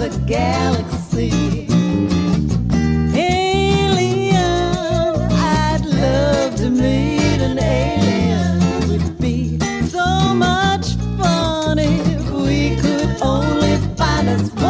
the galaxy. Alien, I'd love to meet an alien. It would be so much fun if we could only find us